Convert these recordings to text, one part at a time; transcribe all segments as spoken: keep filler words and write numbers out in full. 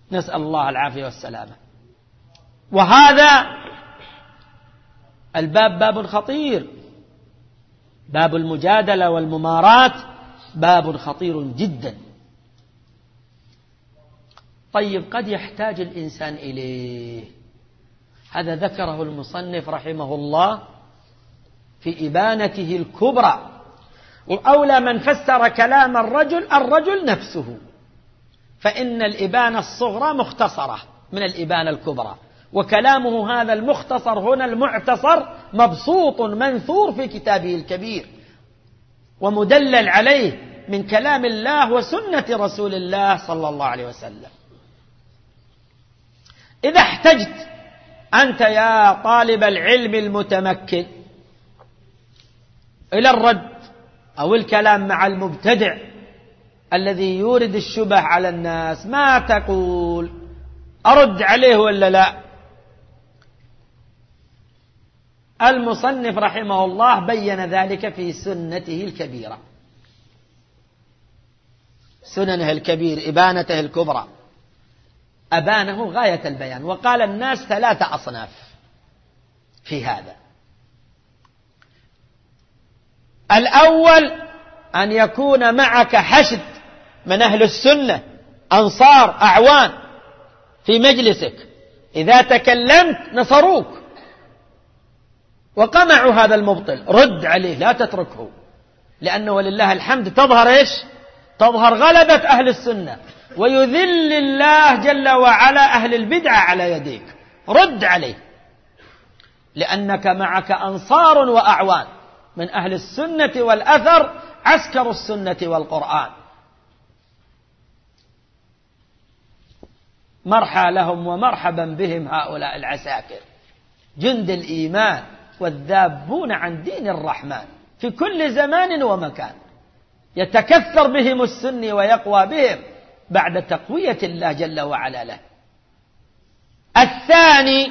نسأل الله العافية والسلامة. وهذا الباب باب خطير، باب المجادلة والممارات باب خطير جدا. طيب قد يحتاج الإنسان إليه، هذا ذكره المصنف رحمه الله في إبانته الكبرى. وأولى من فسر كلام الرجل الرجل نفسه، فإن الإبانة الصغرى مختصرة من الإبانة الكبرى، وكلامه هذا المختصر هنا المعتصر مبسوط منثور في كتابه الكبير ومدلل عليه من كلام الله وسنة رسول الله صلى الله عليه وسلم. إذا احتجت أنت يا طالب العلم المتمكن إلى الرد أو الكلام مع المبتدع الذي يورد الشبه على الناس، ما تقول؟ أرد عليه ولا لا؟ المصنف رحمه الله بين ذلك في سنته الكبيرة، سننه الكبير، إبانته الكبرى، أبانه غاية البيان. وقال الناس ثلاثة أصناف في هذا: الأول أن يكون معك حشد من أهل السنة، أنصار أعوان في مجلسك، إذا تكلمت نصروك وقمعوا هذا المبطل، رد عليه لا تتركه، لأنه ولله الحمد تظهر إيش؟ تظهر غلبة أهل السنة، ويذل الله جل وعلا أهل البدعة على يديك. رد عليه، لأنك معك أنصار وأعوان من أهل السنة والأثر، عسكر السنة والقرآن. مرحى لهم ومرحبا بهم هؤلاء العساكر، جند الإيمان والذابون عن دين الرحمن في كل زمان ومكان، يتكثر بهم السني ويقوى بهم بعد تقوية الله جل وعلا له. الثاني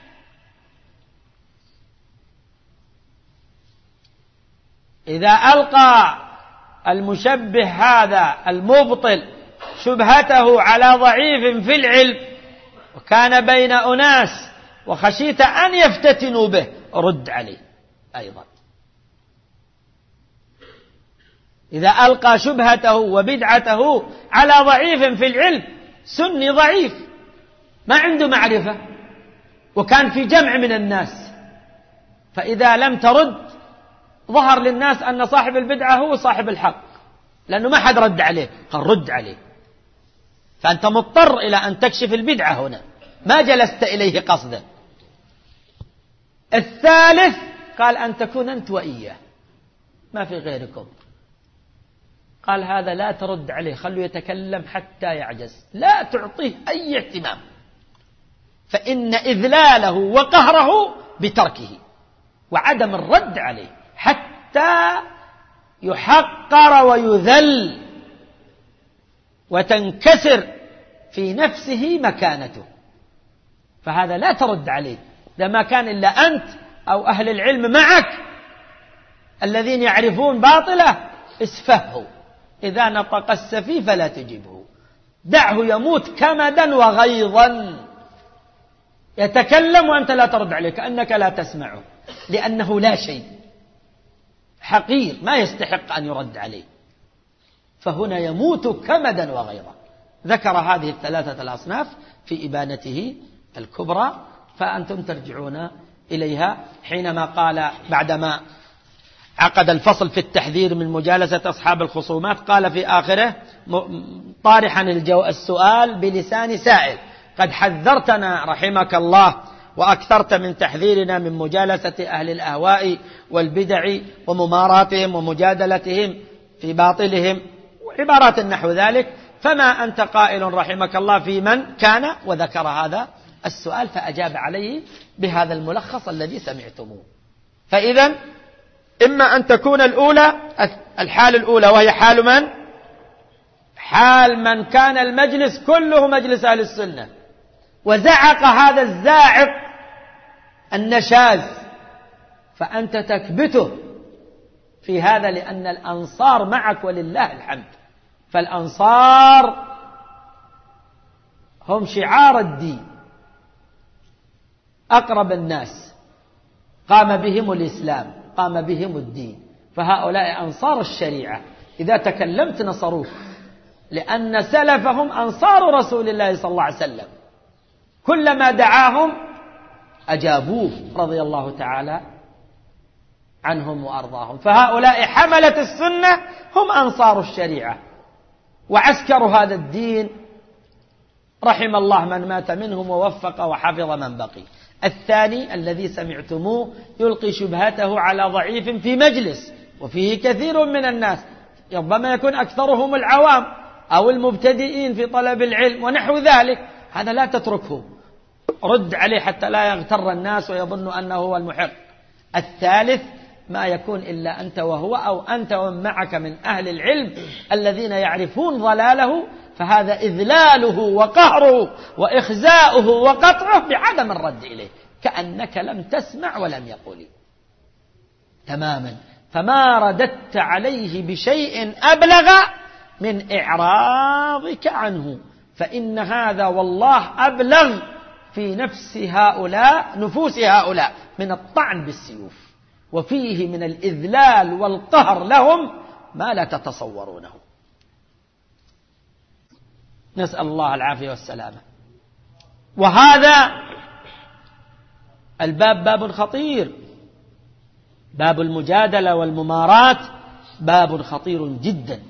إذا ألقى المشبه هذا المبطل شبهته على ضعيف في العلم وكان بين أناس وخشيت أن يفتتنوا به، رد عليه أيضا. إذا ألقى شبهته وبدعته على ضعيف في العلم، سني ضعيف ما عنده معرفة وكان في جمع من الناس، فإذا لم ترد ظهر للناس أن صاحب البدعة هو صاحب الحق، لأنه ما حد رد عليه، قال رد عليه، فأنت مضطر إلى أن تكشف البدعة هنا، ما جلست إليه قصدا. الثالث قال أن تكون أنت وإياه ما في غيركم، قال هذا لا ترد عليه، خلوا يتكلم حتى يعجز، لا تعطيه أي اهتمام، فإن إذلاله وقهره بتركه وعدم الرد عليه حتى يحقر ويذل وتنكسر في نفسه مكانته، فهذا لا ترد عليه. إذا ما كان إلا أنت أو أهل العلم معك الذين يعرفون باطله، اسفهه، إذا نطق السفيه فلا تجبه، دعه يموت كمدا وغيظا، يتكلم وأنت لا ترد عليه كأنك لا تسمعه، لأنه لا شيء، حقير ما يستحق أن يرد عليه، فهنا يموت كمدا وغيظا. ذكر هذه الثلاثة الأصناف في إبانته الكبرى، فأنتم ترجعون إليها حينما قال بعدما عقد الفصل في التحذير من مجالسة أصحاب الخصومات، قال في آخره طارحا الجو السؤال بلسان سائل: قد حذرتنا رحمك الله وأكثرت من تحذيرنا من مجالسة أهل الأهواء والبدع ومماراتهم ومجادلتهم في باطلهم وعبارات نحو ذلك، فما أنت قائل رحمك الله في من كان؟ وذكر هذا السؤال فأجاب عليه بهذا الملخص الذي سمعتموه. فإذا إما أن تكون الأولى الحال الأولى وهي حال من؟ حال من كان المجلس كله مجلس أهل السنة، وزعق هذا الزاعق النشاز، فأنت تكبته في هذا، لأن الأنصار معك ولله الحمد، فالأنصار هم شعار الدين، أقرب الناس، قام بهم الإسلام، قام بهم الدين، فهؤلاء أنصار الشريعة. إذا تكلمت نصروك، لأن سلفهم أنصار رسول الله صلى الله عليه وسلم، كلما دعاهم أجابوه رضي الله تعالى عنهم وأرضاهم. فهؤلاء حملة السنة هم أنصار الشريعة وعسكر هذا الدين، رحم الله من مات منهم ووفق وحفظ من بقي. الثاني الذي سمعتموه يلقي شبهته على ضعيف في مجلس وفيه كثير من الناس، ربما يكون أكثرهم العوام أو المبتدئين في طلب العلم ونحو ذلك، هذا لا تتركه، رد عليه حتى لا يغتر الناس ويظن أنه هو المحق. الثالث ما يكون إلا أنت وهو، أو أنت ومن معك من أهل العلم الذين يعرفون ضلاله، فهذا إذلاله وقهره وإخزاؤه وقطعه بعدم الرد إليه، كأنك لم تسمع ولم يقل تماما. فما رددت عليه بشيء أبلغ من إعراضك عنه، فإن هذا والله أبلغ في نفس هؤلاء نفوس هؤلاء من الطعن بالسيوف، وفيه من الإذلال والقهر لهم ما لا تتصورونه. نسأل الله العافية والسلامة. وهذا الباب باب خطير، باب المجادلة والممارات باب خطير جدا.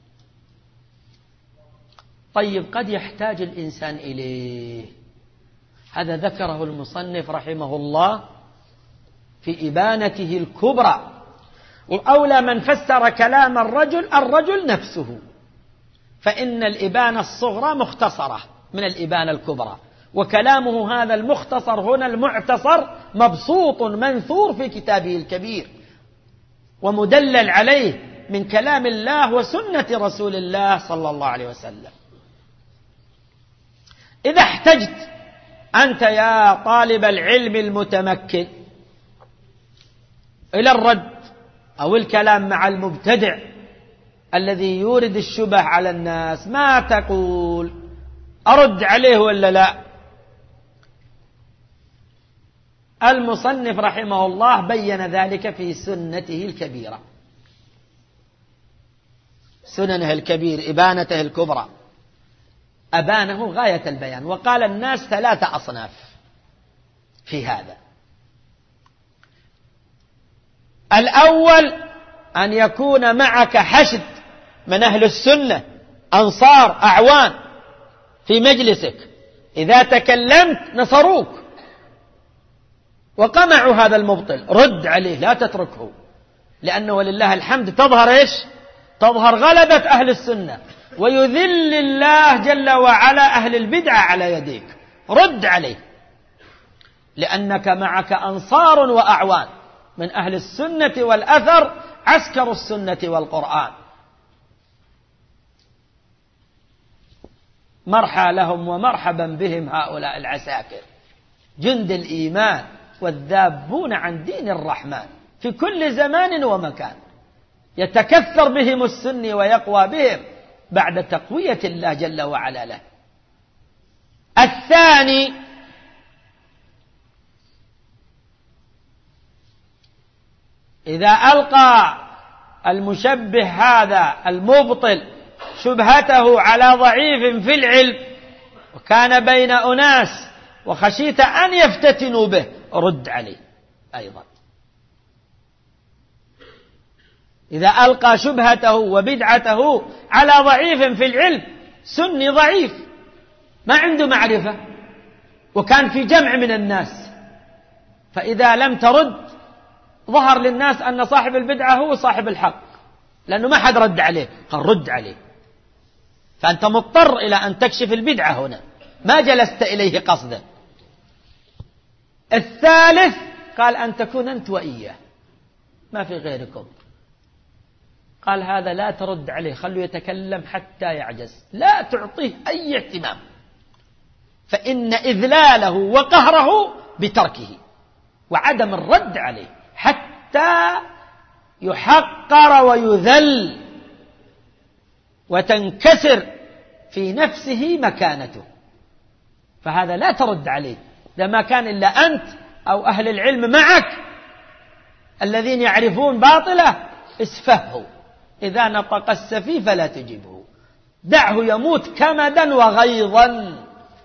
طيب قد يحتاج الإنسان إليه، هذا ذكره المصنف رحمه الله في إبانته الكبرى. وأولى من فسر كلام الرجل الرجل نفسه، فإن الإبانة الصغرى مختصرة من الإبانة الكبرى، وكلامه هذا المختصر هنا المعتصر مبسوط منثور في كتابه الكبير ومدلل عليه من كلام الله وسنة رسول الله صلى الله عليه وسلم. إذا احتجت أنت يا طالب العلم المتمكن إلى الرد أو الكلام مع المبتدع الذي يورد الشبه على الناس، ما تقول؟ أرد عليه ولا لا؟ المصنف رحمه الله بين ذلك في سنته الكبيرة، سننه الكبير، إبانته الكبرى، أبانه غاية البيان. وقال الناس ثلاثة أصناف في هذا. الأول أن يكون معك حشد من أهل السنة، أنصار أعوان في مجلسك، إذا تكلمت نصروك وقمعوا هذا المبطل، رد عليه لا تتركه، لأنه ولله الحمد تظهر إيش؟ تظهر غلبة أهل السنة، ويذل الله جل وعلا أهل البدعة على يديك، رد عليه، لأنك معك أنصار وأعوان من أهل السنة والأثر، عسكر السنة والقرآن. مرحى لهم ومرحبا بهم هؤلاء العساكر، جند الإيمان والذابون عن دين الرحمن في كل زمان ومكان، يتكثر بهم السني ويقوى بهم بعد تقوية الله جل وعلا له. الثاني إذا ألقى المشبه هذا المبطل شبهته على ضعيف في العلم وكان بين أناس وخشيت أن يفتتنوا به، رد عليه أيضا. إذا ألقى شبهته وبدعته على ضعيف في العلم، سني ضعيف ما عنده معرفة وكان في جمع من الناس، فإذا لم ترد ظهر للناس أن صاحب البدعة هو صاحب الحق، لأنه ما حد رد عليه، قال رد عليه، فأنت مضطر إلى أن تكشف البدعة هنا، ما جلست إليه قصدا. الثالث قال أن تكون أنت وإياه ما في غيركم، قال هذا لا ترد عليه، خلوا يتكلم حتى يعجز، لا تعطيه أي اهتمام، فإن إذلاله وقهره بتركه وعدم الرد عليه حتى يحقر ويذل وتنكسر في نفسه مكانته. فهذا لا ترد عليه، إذا ما كان إلا أنت أو أهل العلم معك الذين يعرفون باطله اسفهه، إذا نطق السفيه فلا تجبه، دعه يموت كمدا وغيظا،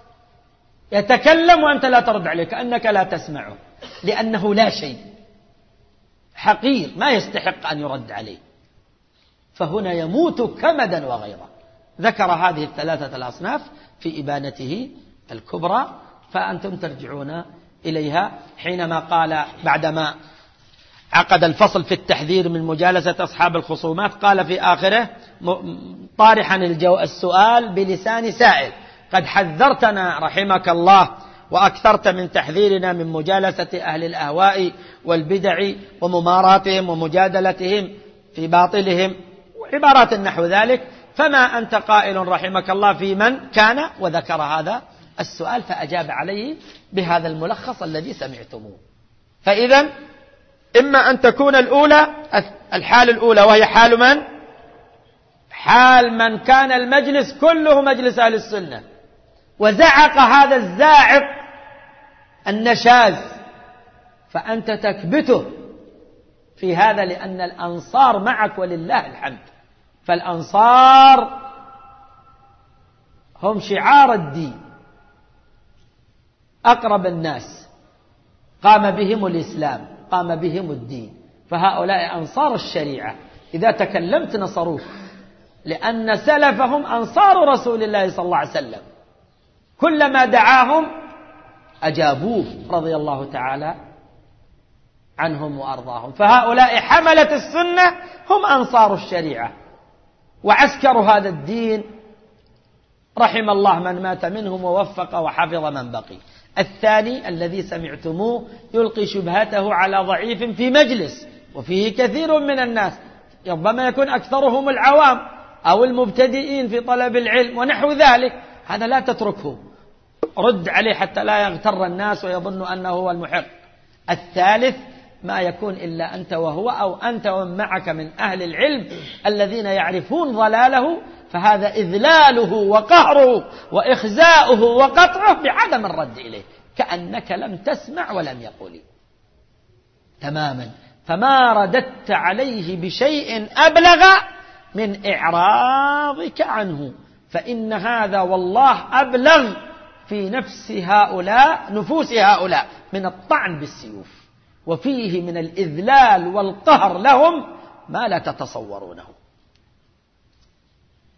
يتكلم وأنت لا ترد عليه كأنك لا تسمعه، لأنه لا شيء، حقير ما يستحق أن يرد عليه، فهنا يموت كمدا وغيظا. ذكر هذه الثلاثة الأصناف في إبانته الكبرى، فأنتم ترجعون إليها حينما قال بعدما عقد الفصل في التحذير من مجالسة أصحاب الخصومات، قال في آخره طارحا السؤال بلسان سائل: قد حذرتنا رحمك الله وأكثرت من تحذيرنا من مجالسة أهل الأهواء والبدع ومماراتهم ومجادلتهم في باطلهم وعبارات نحو ذلك، فما أنت قائل رحمك الله في من كان؟ وذكر هذا السؤال فأجاب عليه بهذا الملخص الذي سمعتموه. فإذا إما أن تكون الأولى الحال الأولى وهي حال من؟ حال من كان المجلس كله مجلس أهل السنة، وزعق هذا الزاعق النشاز، فأنت تكبته في هذا، لأن الأنصار معك ولله الحمد، فالأنصار هم شعار الدين، أقرب الناس، قام بهم الإسلام، قام بهم الدين، فهؤلاء أنصار الشريعة، إذا تكلمت نصروك، لأن سلفهم أنصار رسول الله صلى الله عليه وسلم، كلما دعاهم أجابوه رضي الله تعالى عنهم وأرضاهم، فهؤلاء حملة السنة هم أنصار الشريعة وعسكر هذا الدين، رحم الله من مات منهم ووفق وحفظ من بقي. الثاني الذي سمعتموه يلقي شبهته على ضعيف في مجلس وفيه كثير من الناس، ربما يكون أكثرهم العوام أو المبتدئين في طلب العلم ونحو ذلك، هذا لا تتركه، رد عليه حتى لا يغتر الناس ويظن أنه هو المحق. الثالث ما يكون إلا أنت وهو، أو أنت ومن معك من أهل العلم الذين يعرفون ضلاله، فهذا إذلاله وقهره وإخزاؤه وقطعه بعدم الرد إليه، كأنك لم تسمع ولم يقل تماما، فما رددت عليه بشيء أبلغ من إعراضك عنه، فإن هذا والله أبلغ في نفس هؤلاء نفوس هؤلاء من الطعن بالسيوف، وفيه من الإذلال والقهر لهم ما لا تتصورونه.